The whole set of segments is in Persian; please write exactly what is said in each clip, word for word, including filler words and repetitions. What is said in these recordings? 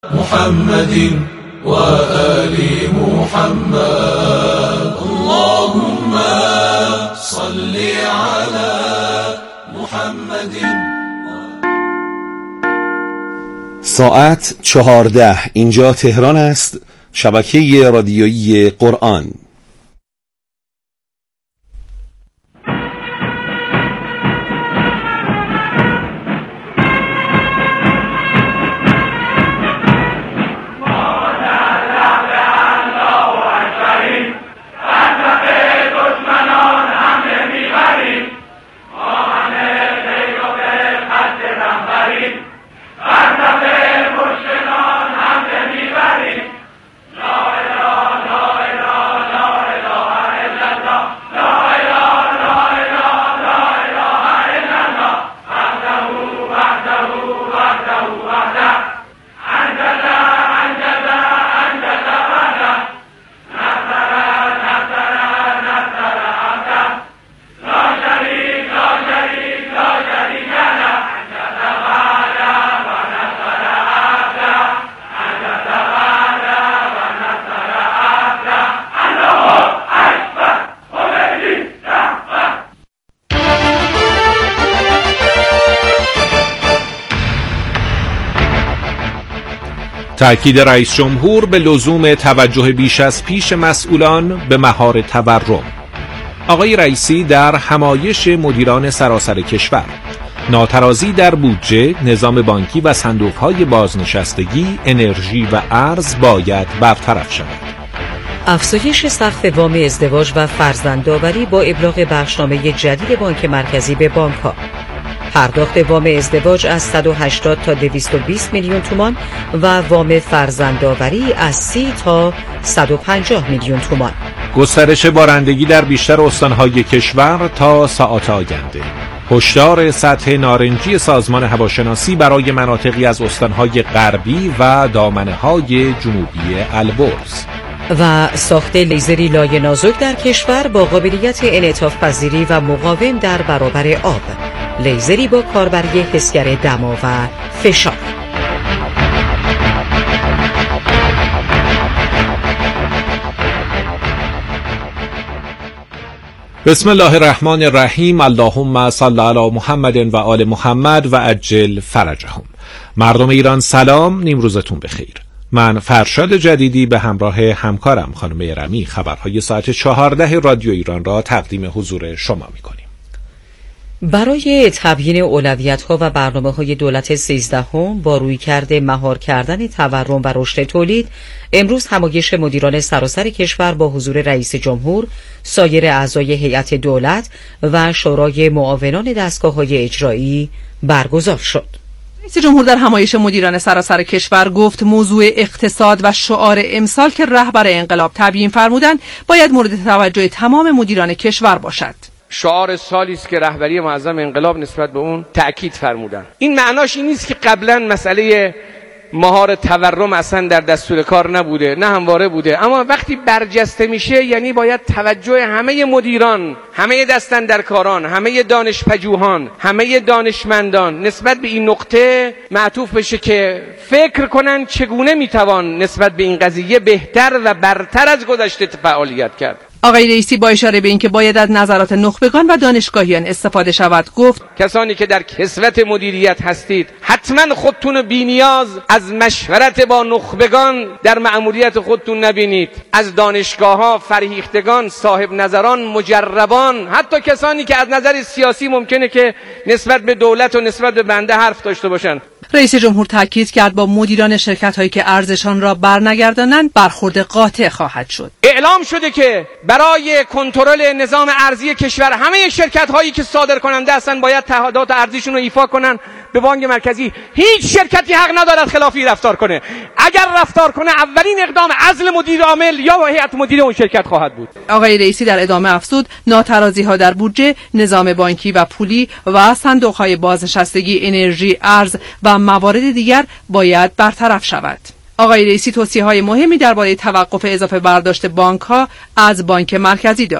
محمد و آل محمد اللهم صل علی محمد. ساعت چهارده، اینجا تهران است، شبکه رادیویی قرآن. تأکید رئیس جمهور به لزوم توجه بیش از پیش مسئولان به مهار تورم. آقای رئیسی در همایش مدیران سراسر کشور: ناترازی در بودجه، نظام بانکی و صندوق‌های بازنشستگی، انرژی و ارز باید برطرف شود. افزایش سقف وام ازدواج و فرزندآوری با ابلاغ بخشنامه جدید بانک مرکزی به بانک‌ها. پرداخت وام ازدواج از صد و هشتاد تا دویست و بیست میلیون تومان و وام فرزندآوری از سی تا صد و پنجاه میلیون تومان. گسترش بارندگی در بیشتر استان‌های کشور تا ساعات آینده. هشدار سطح نارنجی سازمان هواشناسی برای مناطقی از استان‌های غربی و دامنه‌های جنوبی البرز. و ساخت لیزری لایه نازک در کشور با قابلیت انعطاف پذیری و مقاوم در برابر آب. لیزری با کاربری حسگر دما و فشار. بسم الله الرحمن الرحیم. اللهم صل علی محمد و آل محمد و عجل فرجهم. مردم ایران سلام، نیمروزتون بخیر. من فرشاد جدیدی به همراه همکارم خانم رمی خبرهای ساعت چهارده رادیو ایران را تقدیم حضور شما می‌کنیم. برای تبیین اولویت‌ها و برنامه‌های دولت سیزدهم با رویکرد مهار کردن تورم و رشد تولید، امروز همایش مدیران سراسر کشور با حضور رئیس جمهور، سایر اعضای هیئت دولت و شورای معاونان دستگاه‌های اجرایی برگزار شد. رئیس جمهور در همایش مدیران سراسر کشور گفت موضوع اقتصاد و شعار امسال که رهبر انقلاب تبیین فرمودند باید مورد توجه تمام مدیران کشور باشد. شعار سالی است که رهبری معظم انقلاب نسبت به اون تأکید فرمودن. این معناش این نیست که قبلا مسئله مهار تورم اصلا در دستور کار نبوده، نه همواره بوده، اما وقتی برجسته میشه یعنی باید توجه همه مدیران، همه دستاندرکاران، همه دانشپژوهان، همه دانشمندان نسبت به این نقطه معطوف بشه که فکر کنن چگونه میتوان نسبت به این قضیه بهتر و برتر از گذشته فعالیت کرد. آقای رئیسی با اشاره به اینکه باید از نظرات نخبگان و دانشگاهیان استفاده شود گفت کسانی که در کسوت مدیریت هستید حتما خودتون بی نیاز از مشورت با نخبگان در مأموریت خودتون نبینید. از دانشگاه‌ها، فرهیختگان، صاحب نظران، مجربان، حتی کسانی که از نظر سیاسی ممکنه که نسبت به دولت و نسبت به بنده حرف داشته باشن. رئیس جمهور تاکید کرد با مدیران شرکت‌هایی که ارزشان را برنگردانند برخورد قاطع خواهد شد. اعلام شده که برای کنترل نظام ارزی کشور همه شرکت‌هایی که صادر کننده هستند باید تعهدات ارزیشون رو ایفا کنن به بانک مرکزی. هیچ شرکتی حق ندارد خلافی رفتار کنه. اگر رفتار کنه اولین اقدام عزل مدیر عامل یا هیئت مدیره اون شرکت خواهد بود. آقای رئیسی در ادامه افزود ناترازی‌ها در بودجه، نظام بانکی و پولی و صندوق‌های بازنشستگی، انرژی، ارز و موارد دیگر باید برطرف شود. آقای رئیسی توصیه‌های مهمی درباره توقف اضافه برداشت بانک‌ها از بانک مرکزی داشت.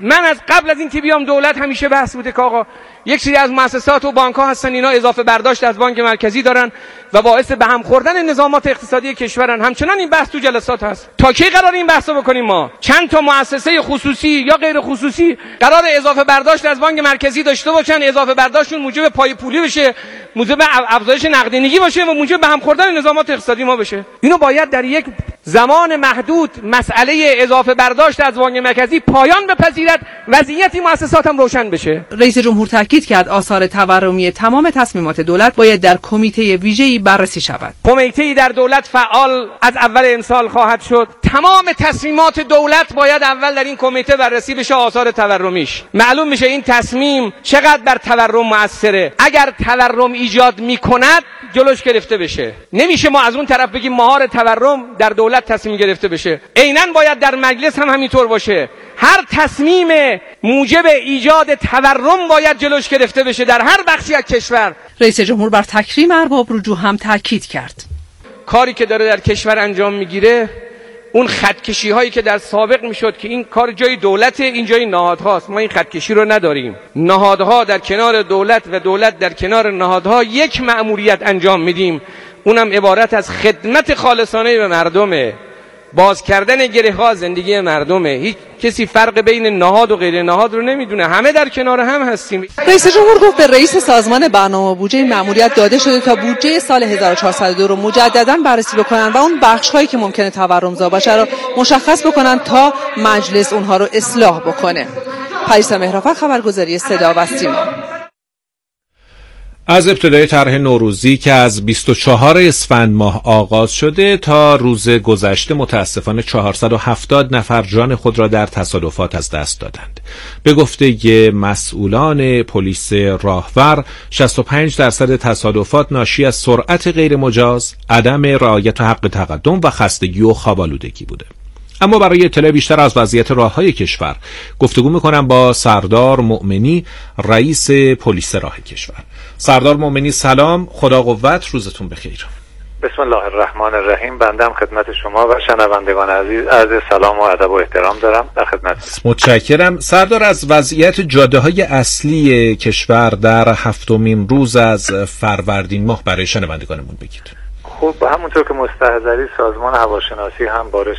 من از قبل از این که بیام دولت همیشه بحث بوده که آقا یک سری از مؤسسات و بانک ها هستن اینا اضافه برداشت از بانک مرکزی دارن و باعث به هم خوردن نظامات اقتصادی کشورن. همچنان این بحث تو جلسات هست. تا کی قرار این بحثو بکنیم ما؟ چند تا مؤسسه خصوصی یا غیر خصوصی قرار اضافه برداشت از بانک مرکزی داشته باشن، اضافه برداشتشون موجب پای پولی بشه، موجب افزایش نقدینگی باشه و موجب به هم خوردن نظامات اقتصادی ما بشه. اینو باید در یک زمان محدود مسئله اضافه برداشت از بانک مرکزی پایان بپذیرد، وضعیت این مؤسسات هم روشن بشه. رئیس جمهور تاکید کرد آثار تورمی تمام تصمیمات دولت باید در کمیته ویژه‌ای بررسی شود. کمیته‌ای در دولت فعال از اول امسال خواهد شد. تمام تصمیمات دولت باید اول در این کمیته بررسی بشه، آثار تورمیش معلوم میشه این تصمیم چقدر بر تورم مؤثره. اگر تورم ایجاد میکند جلوش گرفته بشه. نمیشه ما از اون طرف بگیم مهار تورم در دولت تصمیم گرفته بشه. عیناً باید در مجلس هم همینطور باشه. هر تصمیم موجب ایجاد تورم باید جلوش گرفته بشه در هر بخشی از کشور. رئیس جمهور بر تکریم ارباب رجوع هم تاکید کرد. کاری که داره در کشور انجام میگیره، اون خطکشی هایی که در سابق میشد که این کار جای دولته، این جای نهادهاست، ما این خطکشی رو نداریم. نهادها در کنار دولت و دولت در کنار نهادها یک مأموریت انجام میدیم، اونم عبارت از خدمت خالصانه به مردمه، باز کردن گره ها زندگی مردمه. هیچ کسی فرق بین نهاد و غیر نهاد رو نمیدونه، همه در کنار هم هستیم. رئیس جمهور گفت به رئیس سازمان برنامه بودجه مأموریت داده شده تا بودجه سال هزار و چهارصد و دو رو مجددا بررسی بکنن و اون بخش‌هایی که ممکنه تورم‌زا باشه رو مشخص بکنن تا مجلس اونها رو اصلاح بکنه. پریسا مهرافر، خبرگزاری صدا و سیما. از ابتدای طرح نوروزی که از بیست و چهارم اسفند ماه آغاز شده تا روز گذشته متاسفانه چهارصد و هفتاد نفر جان خود را در تصادفات از دست دادند. به گفته مسئولان پلیس راهور، شصت و پنج درصد تصادفات ناشی از سرعت غیر مجاز، عدم رعایت حق تقدم و خستگی و خواب‌آلودگی بوده. اما برای اطلاع بیشتر از وضعیت راههای کشور گفتگو میکنم با سردار مؤمنی، رئیس پلیس راه کشور. سردار مؤمنی سلام، خدا قوت، روزتون بخیر. بسم الله الرحمن الرحیم. بنده خدمت شما و شنوندگان عزیز عرض سلام و ادب و احترام دارم. در خدمت. متشکرم. سردار، از وضعیت جاده‌های اصلی کشور در هفتمین روز از فروردین ماه برای شنوندگانمون بگید. خب همونطور که مستحضری سازمان هواشناسی هم بارش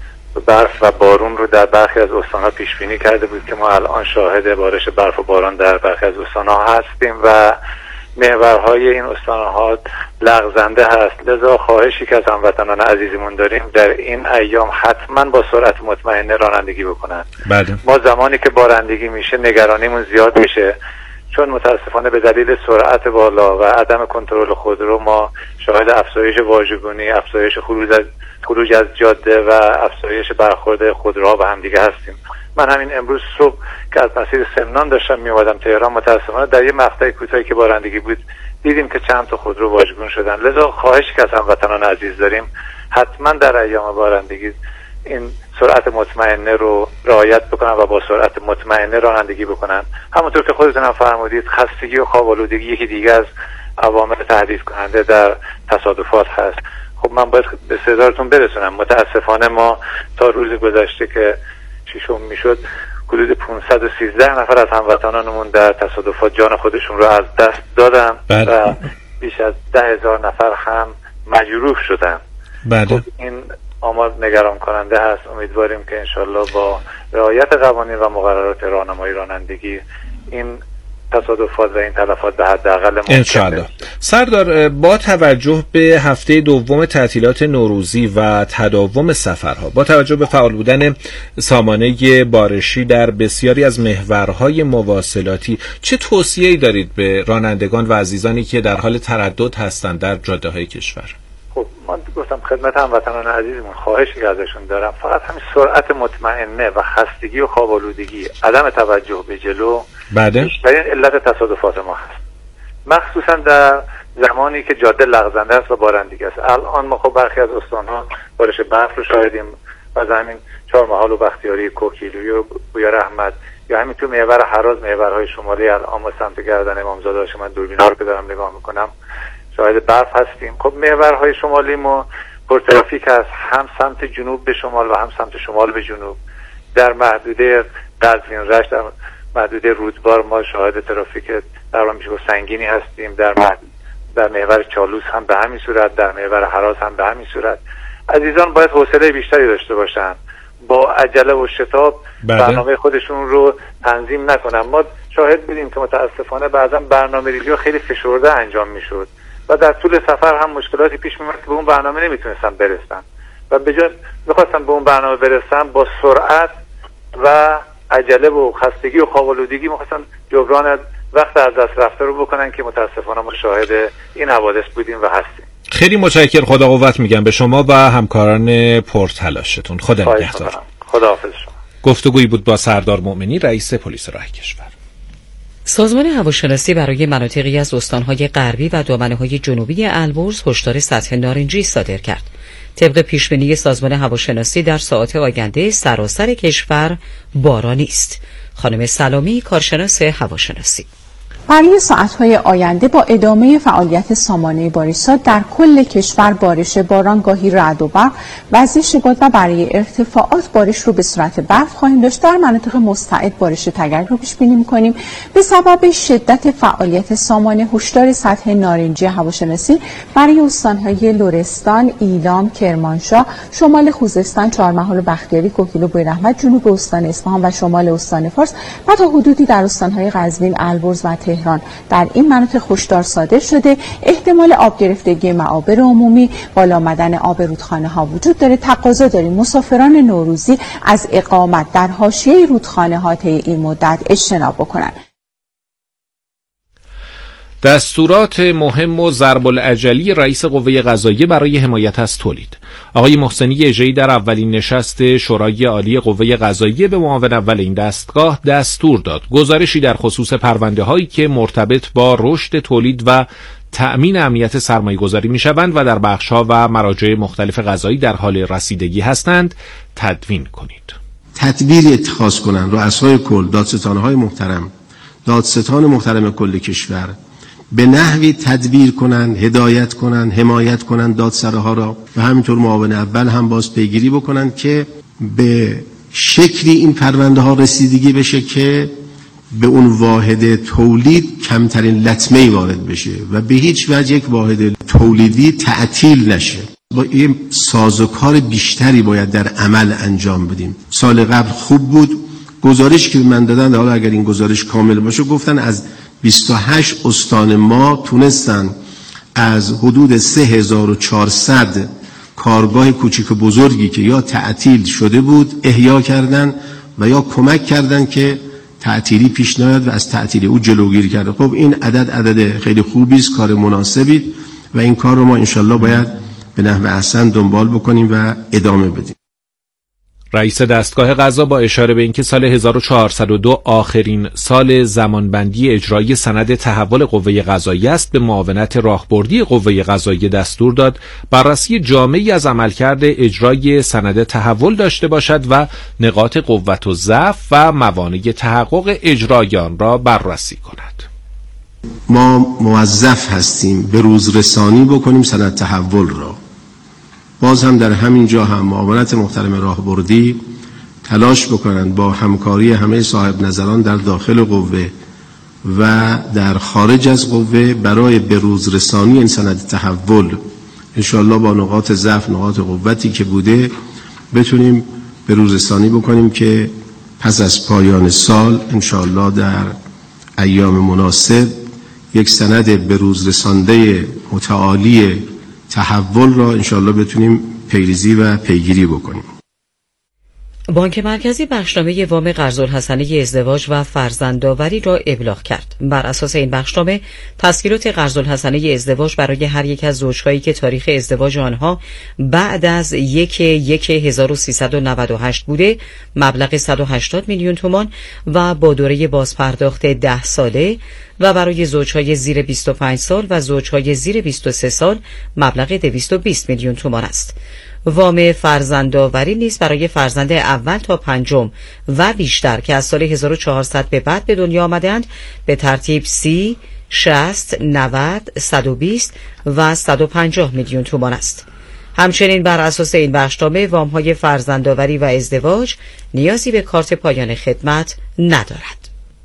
برف و بارون رو در برخی از استان‌ها پیش بینی کرده بود که ما الان شاهد بارش برف و باران در برخی از استان‌ها هستیم و محورهای این استان‌ها لغزنده هست. لذا خواهشی که از هموطنان عزیزمون داریم در این ایام حتما با سرعت مطمئنه رانندگی بکنن. بله. ما زمانی که بارندگی میشه نگرانیمون زیاد میشه، چون متاسفانه به دلیل سرعت بالا و عدم کنترل خودرو ما شاهد افزایش واژگونی، افزایش خروج از خروج از جاده و افزایش برخورد خودروها به هم دیگه هستیم. من همین امروز صبح که از مسیر سمنان داشتم میومدم تهران، متاسفانه در یه مقطع کوتاهی که بارندگی بود دیدیم که چند تا خودرو واژگون شدن. لذا خواهشی که از هموطنان عزیز داریم حتما در ایام بارندگی این سرعت مطمئنه رو رعایت بکنن و با سرعت مطمئنه رانندگی بکنن. همونطور که خودتون هم فرمودید، خستگی و خواب‌آلودگی یکی دیگه از عوامل تهدید کننده در تصادفات هست. خب من باید به صدارتون برسونم، متاسفانه ما تا روز گذشته که ششم میشد حدود پانصد و سیزده نفر از هموطنانمون در تصادفات جان خودشون رو از دست دادن بله. و بیش از ده هزار نفر هم مجروح شدن. بله. خب این آمار نگران کننده هست. امیدواریم که انشالله با رعایت قوانین و مقررات راهنمایی رانندگی این تصادفات و این تلفات به حداقل ممکن انشالله. سردار، با توجه به هفته دوم تعطیلات نوروزی و تداوم سفرها، با توجه به فعال بودن سامانه بارشی در بسیاری از محورهای مواصلاتی، چه توصیه‌ای دارید به رانندگان و عزیزانی که در حال تردد هستند در جاده‌های کشور؟ خب من گفتم خدمت هموطنان عزیزمون خواهشی که ازشون دارم فقط همین سرعت مطمئنه و خستگی و خواب‌آلودگی، عدم توجه به جلو بعد بیشترین علت تصادفات ما هست، مخصوصا در زمانی که جاده لغزنده است و بارندگی است. الان ما خب برخی از استان‌ها بارش برف رو شاهدیم و همین چهارمحال و بختیاری، کوکیلویی و بویار احمد یا همین تو محور هراز، محورهای شمالی الان ما سمت گردن امامزاده هاشم من دوربینا رو که دارم نگاه میکنم شاهد برف هستیم. خب محورهای شمالی ما پر ترافیک است، هم سمت جنوب به شمال و هم سمت شمال به جنوب. در محدوده قزوین، رشت، در محدوده رودبار ما شاهد ترافیک در واقع میشه سنگینی هستیم. در در محور چالوس هم به همین صورت، در محور هراز هم به همین صورت. عزیزان باید حوصله بیشتری داشته باشن، با عجله و شتاب برنامه خودشون رو تنظیم نکنن. ما شاهد بودیم که متاسفانه بعضا برنامه ریزی خیلی فشرده انجام میشد و در طول سفر هم مشکلاتی پیش میومد که به اون برنامه نمیتونستن برسن و به جای میخواستن به اون برنامه برسن با سرعت و عجله و خستگی و خواب‌آلودگی میخواستن جبران وقت از دست رفته رو بکنن که متاسفانه ما شاهد این حوادث بودیم و هستیم. خیلی متشکرم، خدا قوت میگم به شما و همکاران پرتلاشتون. خدا نگهدار. خداحافظ شما. گفتگویی بود با سردار مؤمنی، رئیس پلیس راه کشور. سازمان هواشناسی برای مناطقی از استانهای غربی و دامنه‌های جنوبی البرز هشدار سطح نارنجی صادر کرد. طبق پیشبینی سازمان هواشناسی در ساعات آینده سراسر کشور بارانی است. خانم سلامی، کارشناس هواشناسی: برای ساعت‌های آینده با ادامه فعالیت سامانه بارشات در کل کشور بارش باران گاهی رعد و برق، وزش باد و برای ارتفاعات بارش رو به صورت برف خواهیم داشت. در مناطق مستعد بارش تگرگ رو پیش بینی می‌کنیم. به سبب شدت فعالیت سامانه هشدار سطح نارنجی هواشناسی برای استان‌های لرستان، ایلام، کرمانشاه، شمال خوزستان، چهارمحال و بختیاری، کوکیل و بویراحمد، جنوب استان اصفهان و شمال استان فارس و تا حدودی در استان‌های قزوین، البرز و تهران در این مناطق هشدار صادر شده. احتمال آب گرفتگی معابر عمومی، بالا آمدن آب رودخانه ها وجود داره. تقاضا داریم مسافران نوروزی از اقامت در حاشیه رودخانه ها طی این مدت اجتناب بکنند. دستورات مهم و ضرب العجلی رئیس قوه قضاییه برای حمایت از تولید. آقای محسنی اژه‌ای در اولین نشست شورای عالی قوه قضاییه به معاون اول این دستگاه دستور داد گزارشی در خصوص پرونده هایی که مرتبط با رشد تولید و تأمین امنیت سرمایه‌گذاری می‌شوند و در بخش‌ها و مراجع مختلف قضایی در حال رسیدگی هستند تدوین کنید. تدبیر اتخاذ کنند رؤسای کل، دادستان‌های محترم، دادستان محترم کل کشور به نحوی تدبیر کنن، هدایت کنن، حمایت کنن دادسراها را و همینطور معاون اول هم باز پیگیری بکنن که به شکلی این پرونده ها رسیدگی بشه که به اون واحد تولید کمترین لطمه‌ای وارد بشه و به هیچ وجه یک واحد تولیدی تعطیل نشه. با این سازوکار بیشتری باید در عمل انجام بدیم. سال قبل خوب بود، گزارش که من دادن، حالا اگر این گزارش کامل باشه، گفتن از بیست و هشت استان ما تونستن از حدود سه هزار و چهارصد کارگاه کوچک و بزرگی که یا تعطیل شده بود احیا کردن و یا کمک کردن که تعطیلی پیش نیاد و از تعطیلی او جلوگیری کرده. خب این عدد عدد خیلی خوبی است، کار مناسبی و این کار رو ما انشالله باید به نحو احسن دنبال بکنیم و ادامه بدیم. رئیس دستگاه قضا با اشاره به اینکه سال هزار و چهارصد و دو آخرین سال زمانبندی اجرایی سند تحول قوه قضاییه است، به معاونت راهبردی قوه قضاییه دستور داد بررسی جامعی از عملکرد اجرای سند تحول داشته باشد و نقاط قوت و ضعف و موانع تحقق اجرای آن را بررسی کند. ما موظف هستیم به روز رسانی بکنیم سند تحول را. باز هم در همین جا هم معاونت محترم راهبردی تلاش بکنند با همکاری همه صاحب نظران در داخل قوه و در خارج از قوه برای بروز رسانی این سند تحول انشاءالله با نقاط ضعف، نقاط قوتی که بوده بتونیم بروز رسانی بکنیم که پس از پایان سال انشاءالله در ایام مناسب یک سند بروز رسانده متعالی تحول را انشاءالله بتونیم پیریزی و پیگیری بکنیم. بانک مرکزی بخشنامه وام قرض‌الحسنه ازدواج و فرزندآوری را ابلاغ کرد. بر اساس این بخشنامه تسهیلات قرض‌الحسنه ازدواج برای هر یک از زوجهایی که تاریخ ازدواج آنها بعد از یک یک هزار و سیصد و نود و هشت بوده مبلغ صد و هشتاد میلیون تومان و با دوره بازپرداخت ده ساله و برای زوجهای زیر بیست و پنج سال و زوجهای زیر بیست و سه سال مبلغ دویست و بیست میلیون تومان است. وام فرزندآوری نیز برای فرزند اول تا پنجم و بیشتر که از سال هزار و چهارصد به بعد به دنیا آمدند به ترتیب سی، شصت، نود، صد و بیست و صد و پنجاه میلیون تومان است. همچنین بر اساس این بخشنامه وام‌های فرزندآوری و ازدواج نیازی به کارت پایان خدمت ندارد.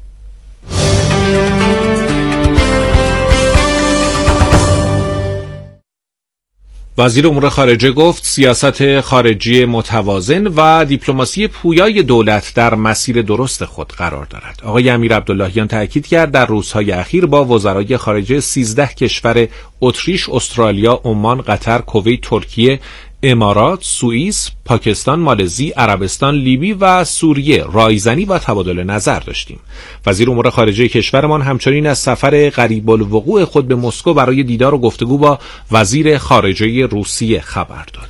وزیر امور خارجه گفت سیاست خارجی متوازن و دیپلماسی پویای دولت در مسیر درست خود قرار دارد. آقای امیر عبداللهیان تأکید کرد در روزهای اخیر با وزرای خارجه سیزده کشور اتریش، استرالیا، عمان، قطر، کویت، ترکیه، امارات، سوئیس، پاکستان، مالزی، عربستان، لیبی و سوریه رایزنی و تبادل نظر داشتیم. وزیر امور خارجه کشورمان همچنین از سفر قریب الوقوع خود به مسکو برای دیدار و گفتگو با وزیر خارجه روسیه خبر داد.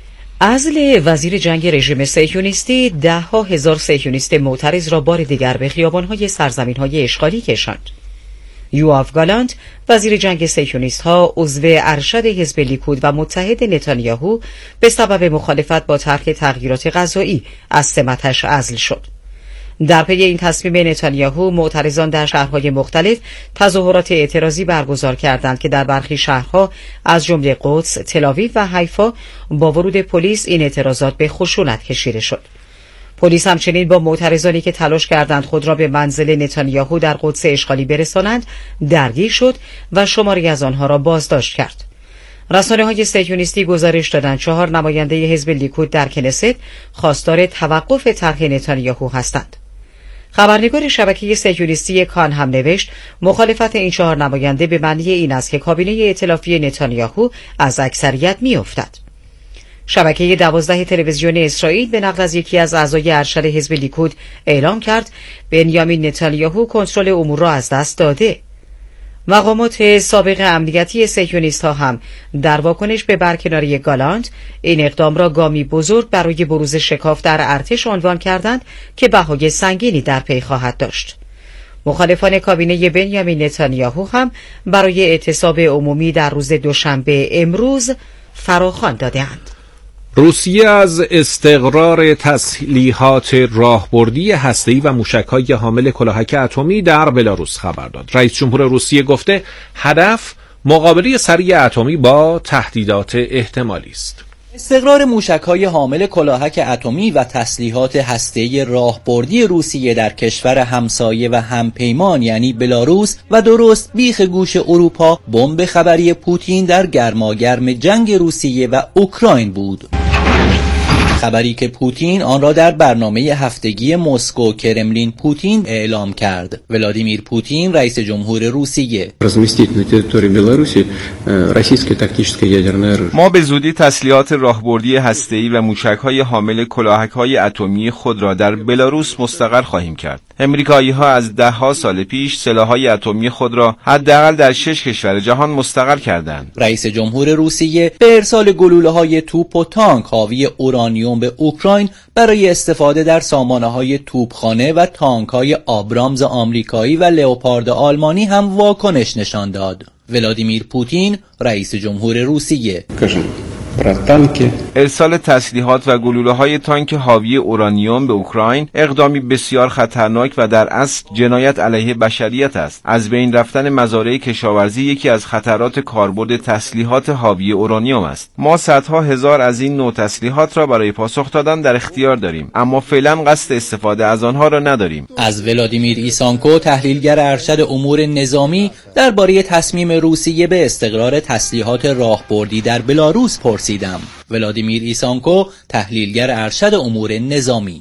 عزل وزیر جنگ رژیم صهیونیستی ده ها هزار صهیونیست معترض را بار دیگر به خیابان‌های سرزمین‌های اشغالی کشاند. یواف گالانت وزیر جنگ صهیونیست ها عضو ارشد حزب لیکود و متحد نتانیاهو به سبب مخالفت با طرح تغییرات قضایی از سمتش عزل شد. در پی این تصمیم نتانیاهو معترضان در شهرهای مختلف تظاهرات اعتراضی برگزار کردند که در برخی شهرها از جمله قدس، تل‌آویو و حیفا با ورود پلیس این اعتراضات به خشونت کشیده شد. پلیس همچنین با معترضانی که تلاش کردند خود را به منزل نتانیاهو در قدس اشغالی برسانند درگیر شد و شماری از آنها را بازداشت کرد. رسانه‌های صهیونیستی گزارش دادند چهار نماینده حزب لیکود در کنست خواستار توقف طرح نتانیاهو هستند. خبرنگار شبکه صهیونیستی کان هم نوشت مخالفت این چهار نماینده به معنی این است که کابینه ائتلافی نتانیاهو از اکثریت می‌افتد. شبکه دوازده تلویزیون اسرائیل به نقل از یکی از اعضای ارشد حزب لیکود اعلام کرد بنیامین نتانیاهو کنترل امور را از دست داده. مقامات سابق امنیتی صهیونیست‌ها هم در واکنش به برکناری گالانت این اقدام را گامی بزرگ برای بروز شکاف در ارتش عنوان کردند که بهای سنگینی در پی خواهد داشت. مخالفان کابینه بنیامین نتانیاهو هم برای اعتصاب عمومی در روز دوشنبه امروز فراخوان داده‌اند. روسیه از استقرار تسلیحات راهبردی هسته‌ای و موشک‌های حامل کلاهک اتمی در بلاروس خبر داد. رئیس جمهور روسیه گفته هدف مقابله سریع اتمی با تهدیدات احتمالی است. استقرار موشک‌های حامل کلاهک اتمی و تسلیحات هسته‌ای راهبردی روسیه در کشور همسایه و همپیمان یعنی بلاروس و درست بیخ گوش اروپا بمب خبری پوتین در گرماگرم جنگ روسیه و اوکراین بود. خبری که پوتین آن را در برنامه هفتگی مسکو کرملین پوتین اعلام کرد. ولادیمیر پوتین رئیس جمهور روسیه ما به زودی تسلیحات راهبردی هسته‌ای و موشک‌های حامل کلاهک‌های اتمی خود را در بلاروس مستقر خواهیم کرد. امریکایی‌ها از ده‌ها سال پیش سلاح‌های اتمی خود را حداقل در شش کشور جهان مستقر کردند. رئیس جمهور روسیه به ارسال گلوله‌های توپ و تانک حاوی اورانیوم به اوکراین برای استفاده در سامانه‌های توپخانه و تانک‌های آبرامز آمریکایی و لئوپارد آلمانی هم واکنش نشان داد. ولادیمیر پوتین رئیس جمهور روسیه ارسال تسلیحات و گلوله‌های تانک حاوی اورانیوم به اوکراین اقدامی بسیار خطرناک و در اصل جنایت علیه بشریت است. از بین رفتن مزارع کشاورزی یکی از خطرات کاربرد تسلیحات حاوی اورانیوم است. ما صدها هزار از این نوع تسلیحات را برای پاسخ دادن در اختیار داریم، اما فعلا قصد استفاده از آنها را نداریم. از ولادیمیر ایسانکو تحلیلگر ارشد امور نظامی درباره تصمیم روسیه به استقرار تسلیحات راهبردی در بلاروس پرسیدم. ولادیمیر ایسانکو تحلیلگر ارشد امور نظامی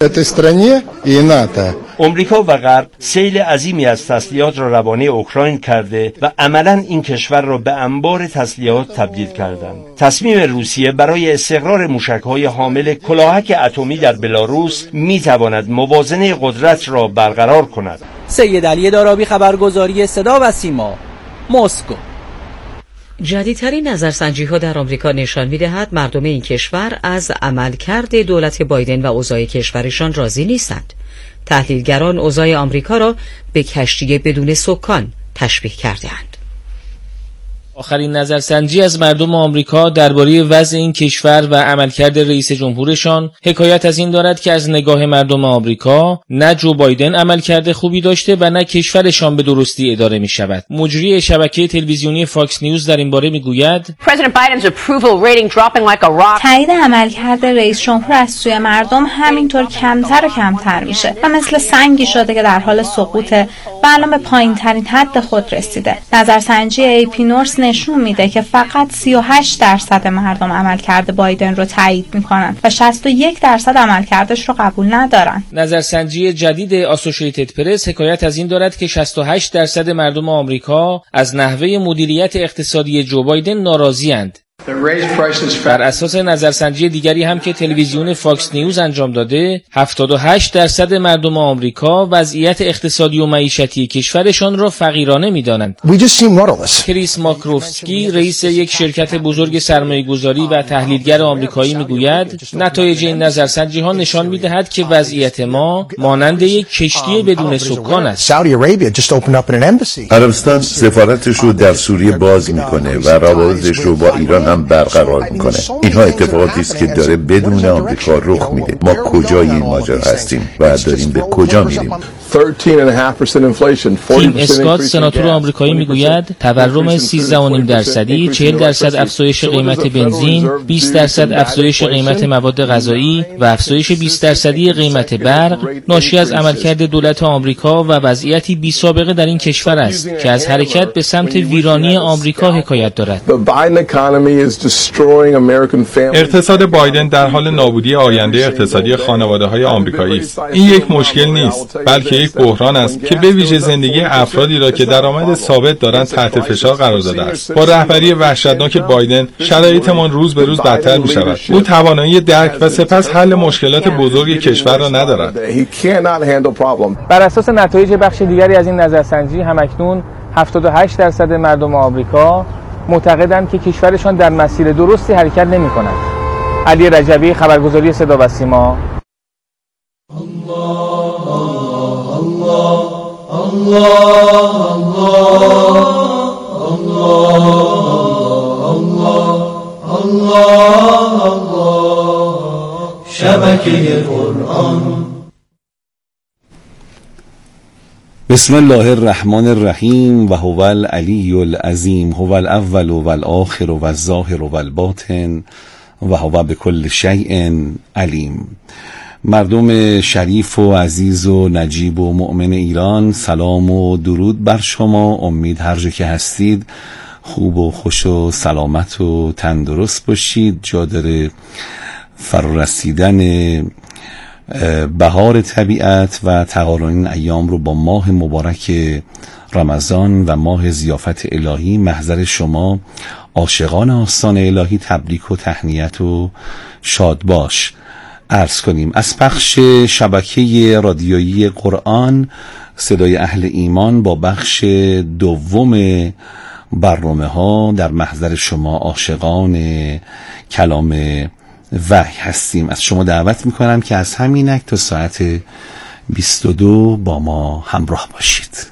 امریکا و غرب سیل عظیمی از تسلیحات را روانه اوکراین کرده و عملاً این کشور را به انبار تسلیحات تبدیل کردند. تصمیم روسیه برای استقرار موشک‌های حامل کلاهک اتمی در بلاروس می‌تواند موازنه قدرت را برقرار کند. سید علی دارابی، خبرگزاری صدا و سیما، مسکو. جدیدترین نظرسنجی‌ها در آمریکا نشان می‌دهد مردم این کشور از عملکرد دولت بایدن و اوضاع کشورشان راضی نیستند. تحلیلگران اوضاع آمریکا را به کشتی بدون سکان تشبیه کرده‌اند. آخرین نظرسنجی از مردم آمریکا درباره وضع این کشور و عملکرد رئیس جمهورشان حکایت از این دارد که از نگاه مردم آمریکا نه جو بایدن عملکرد خوبی داشته و نه کشورشان به درستی اداره می شود. مجری شبکه تلویزیونی فاکس نیوز در این باره می گوید تایید عملکرد رئیس جمهور از سوی مردم همینطور کمتر و کمتر میشه و مثل سنگی شده که در حال سقوطه و الان به پایین ترین حد خود رسیده. نظرسنجی ای پی نورس نشون میده که فقط سی و هشت درصد مردم عملکرد بایدن رو تایید میکنن و شصت و یک درصد عملکردش رو قبول ندارن. نظرسنجی جدید اسوسییتد پرس حکایت از این دارد که شصت و هشت درصد مردم آمریکا از نحوه مدیریت اقتصادی جو بایدن ناراضی‌اند. بر اساس نظرسنجی دیگری هم که تلویزیون فاکس نیوز انجام داده، هفتاد و هشت درصد مردم آمریکا وضعیت اقتصادی و معیشتی کشورشان را فقیرانه می‌دانند. کریس ماکروفسکی رئیس یک شرکت بزرگ سرمایه‌گذاری و تحلیلگر آمریکایی می‌گوید نتایج این نظرسنجی‌ها نشان می‌دهد که وضعیت ما مانند یک کشتی بدون سکان است. عربستان سفارتش رو در سوریه باز می‌کنه و روابطش رو با ایران هم برقرار میکنه. اینها اتفاقاتی است که داره بدون آمریکا رخ میده. ما کجای این ماجرا هستیم و داریم به کجا میریم؟ تیم اسکات سناتور آمریکایی میگوید تورم سیزده و نیم درصدی، چهل درصد افزایش قیمت بنزین، بیست درصد افزایش قیمت مواد غذایی و افزایش بیست درصدی قیمت برق ناشی از عملکرد دولت آمریکا و وضعیتی بی سابقه در این کشور است که از حرکت به سمت ویرانی آمریکا حکایت دارد. اقتصاد بایدن در حال نابودی آینده اقتصادی خانواده‌های آمریکایی است. این یک مشکل نیست، بلکه یک بحران است که به ویژه زندگی افرادی را که درآمد ثابت دارند تحت فشار قرار داده است. با رهبری وحشتناک بایدن شرایطمان روز به روز بدتر می شود. او توانایی درک و سپس حل مشکلات بزرگ کشور را ندارد. بر اساس نتایج بخش دیگری از این نظرسنجی همکنون هفتاد و هشت درصد مردم آمریکا معتقدند که کشورشان در مسیر درستی حرکت نمی کند. علی رجبی، خبرگزاری صدا و سیما. شبکه قرآن. بسم الله الرحمن الرحیم و هو العلی العظیم هو الاول و الاخر و الظاهر و الباطن و هو بكل شیء علیم. مردم شریف و عزیز و نجیب و مؤمن ایران، سلام و درود بر شما. امید هر جا که هستید خوب و خوش و سلامت و تندرست باشید. جا داره فرا رسیدن بهار طبیعت و تقارن ایام رو با ماه مبارک رمضان و ماه ضیافت الهی محضر شما عاشقان آستان الهی تبریک و تهنیت و شاد باش عرض کنیم. از پخش شبکه رادیویی قرآن صدای اهل ایمان با بخش دوم برنامه ها در محضر شما عاشقان کلام وحی هستیم. از شما دعوت میکنم که از همینک تا ساعت بیست و دو با ما همراه باشید.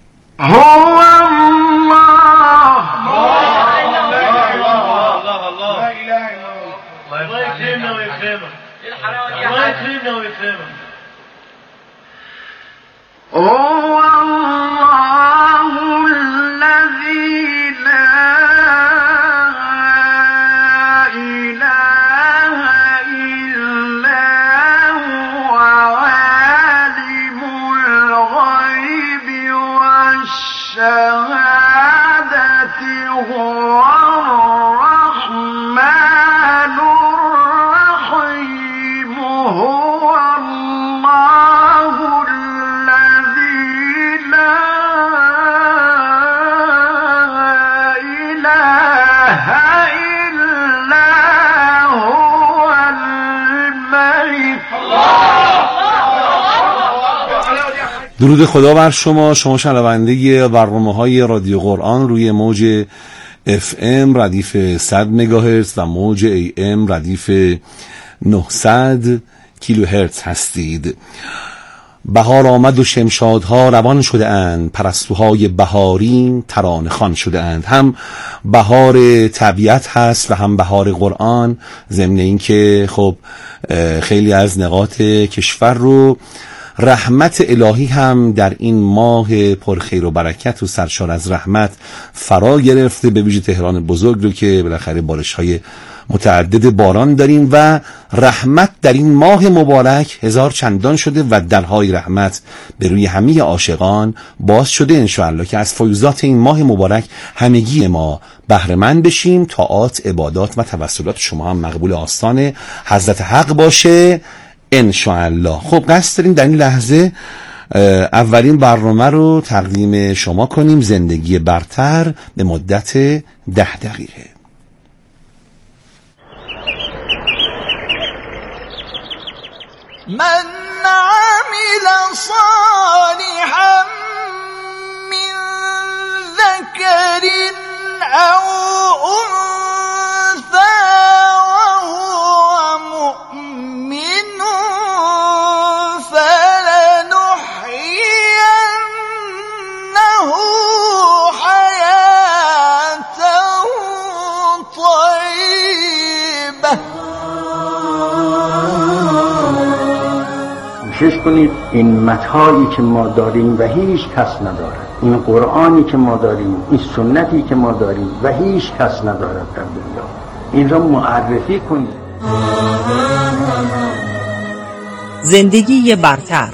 درود خدا بر شما، شما شنونده برنامه‌های رادیو قرآن روی موج اف ام ردیف صد مگاهرتز و موج ای ام ردیف نهصد کیلوهرتز هستید. بهار آمد و شمشادها روان شده اند، پرستوهای بهاری ترانه خوان شده اند. هم بهار طبیعت هست و هم بهار قرآن، ضمن این که خب خیلی از نقاط کشور رو رحمت الهی هم در این ماه پرخیر و برکت و سرشار از رحمت فرا گرفته، به ویژه تهران بزرگ رو که بالاخره بارش‌های متعدد باران داریم و رحمت در این ماه مبارک هزار چندان شده و درهای رحمت به روی همه عاشقان باز شده انشاءالله که از فیوزات این ماه مبارک همگی ما بهره مند بشیم. طاعات، عبادات و توسلات شما هم مقبول آستان حضرت حق باشه انشاءالله. خب قصد داریم در این لحظه اولین برنامه رو تقدیم شما کنیم، زندگی برتر، به مدت ده دقیقه. من عمل صالحا من ذكر أو أنثى وهو مؤمن فلنحيينه حياة طيبة. کوشش کنید این متاعی که ما داریم و هیچ کس ندارد، این قرآنی که ما داریم، این سنتی که ما داریم و هیچ کس ندارد در دنیا، این را معرفی کنید. زندگی برتر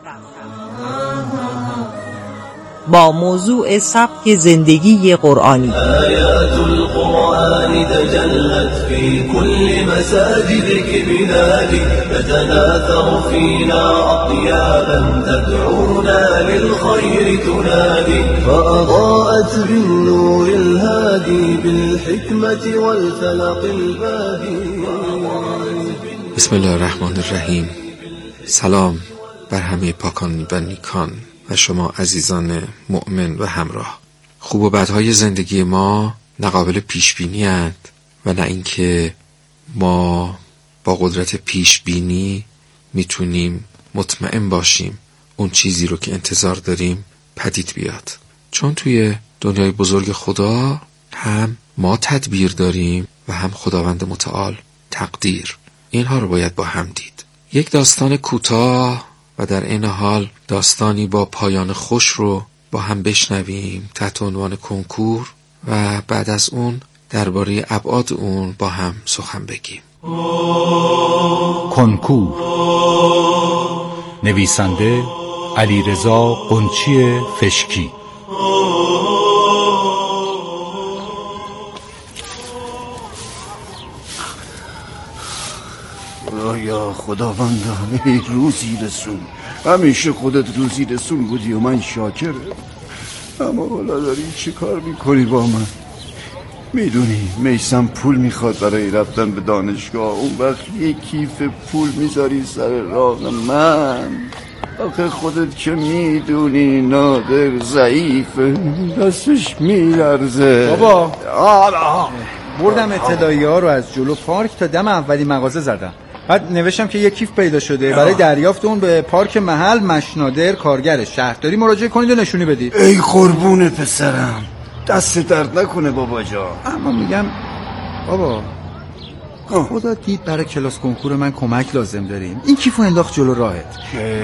با موضوع سبک زندگی قرآنی. آیات القرآن تجلت في كل مساجدك بلادي تتناثر فينا أطيابا تدعونا للخير تنادي فأضاءت بالنور الهادي بالحكمة والفلق البادي. بسم الله الرحمن الرحیم. سلام بر همه پاکان و نیکان و شما عزیزان مؤمن و همراه. خوب و بدهای زندگی ما ناقابل پیش بینی اند و نه اینکه ما با قدرت پیش بینی میتونیم مطمئن باشیم اون چیزی رو که انتظار داریم پدید بیاد. چون توی دنیای بزرگ خدا هم ما تدبیر داریم و هم خداوند متعال تقدیر. اینها رو باید با هم دید. یک داستان کوتاه و در این حال داستانی با پایان خوش رو با هم بشنویم تحت عنوان کنکور و بعد از اون درباره ابعاد اون با هم سخن بگیم. کنکور، نویسنده علیرضا قنچی فشکی. یا خداوندا ای روزی رسون، همیشه خودت روزی رسون بودی و من شاکرم، اما حالا داری چی کار میکنی با من؟ میدونی میسم پول میخواد برای رفتن به دانشگاه، اون وقت یک کیف پول میذاری سر راه من. آخه خودت که میدونی نادر ضعیفه، دستش میلرزه. بابا بردم اطلاعیه ها رو از جلو پارک تا دم اولی مغازه زدم، بعد نوشتم که یک کیف پیدا شده، برای دریافت اون به پارک محل مشنادر کارگر شهرداری مراجعه کنید و نشونی بدید. ای قربون پسرم، دست درد نکنه بابا جان. اما میگم بابا خدا دید برای کلاس کنکور من کمک لازم داریم، این کیفو انداخت جلو راهت.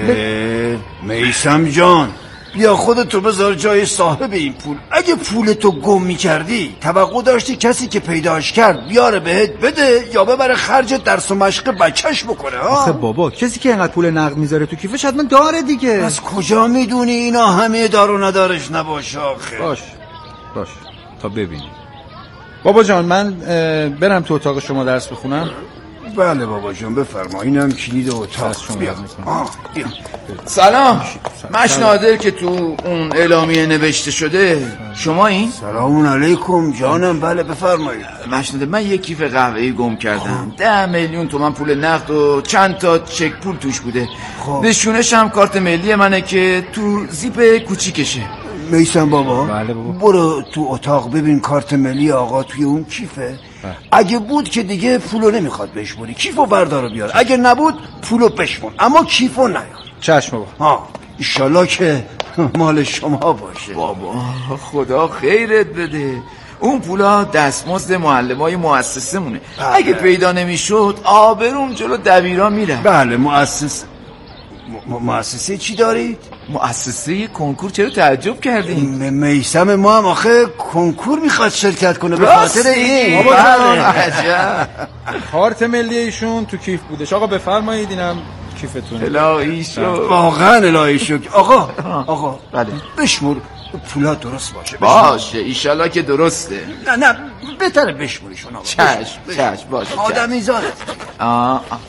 میسم جان بیا خودتو بذار جای صاحب این پول. اگه پولتو گم میکردی توقع داشتی کسی که پیداش کرد بیاره بهت بده یا ببره خرج درس و مشق بچهش بکنه؟ ها آخه بابا کسی که اینقدر پول نقد میذاره تو کیفش حتما داره دیگه. از کجا میدونی اینا همه دار و ندارش نباشه؟ آخه باش باش تا ببینی. بابا جان من برم تو اتاق شما درس بخونم؟ بله بابا جان بفرما، اینم کلید اتاق شما. بیا. بیا. سلام، مشنادر که تو اون اعلامیه نوشته شده شما این؟ سلام علیکم جانم. بله بفرمایید. مشنادر من یک کیف قهوه‌ای گم کردم، ده میلیون تومان پول نقد و چند تا چک پول توش بوده. نشونش هم کارت ملی منه که تو زیپ کوچیکشه. میسم بابا بله بابا برو تو اتاق ببین کارت ملی آقا توی اون کیفه. بله. اگه بود که دیگه پولو نمیخواد بشمونی، کیفو بردار و بیار. اگه نبود پولو بشمون، اما کیفو نیار. چشم بابا. ها ایشالله که مال شما باشه. بابا خدا خیرت بده. اون پولا دستمزد معلمای مؤسسه مونه. بله. اگه پیدا نمیشد آبروم جلو دبیران میره. بله مؤسسه م... مؤسسه چی دارید؟ مؤسسه کنکور. چرا تعجب کردین؟ میثم ما هم آخه کنکور میخواد شرکت کنه به خاطر این. بابا عجب. کارت ملی ایشون تو کیف بودش. آقا بفرمایید اینم کیفتونه. الهی شو. واقعا الهی شو. آقا آقا بله بشمور پولا درست باشه. باشه ایشالله که درسته. نه نه بهتره بشموریشون. چشم چشم باشه. آدمی زادت. آه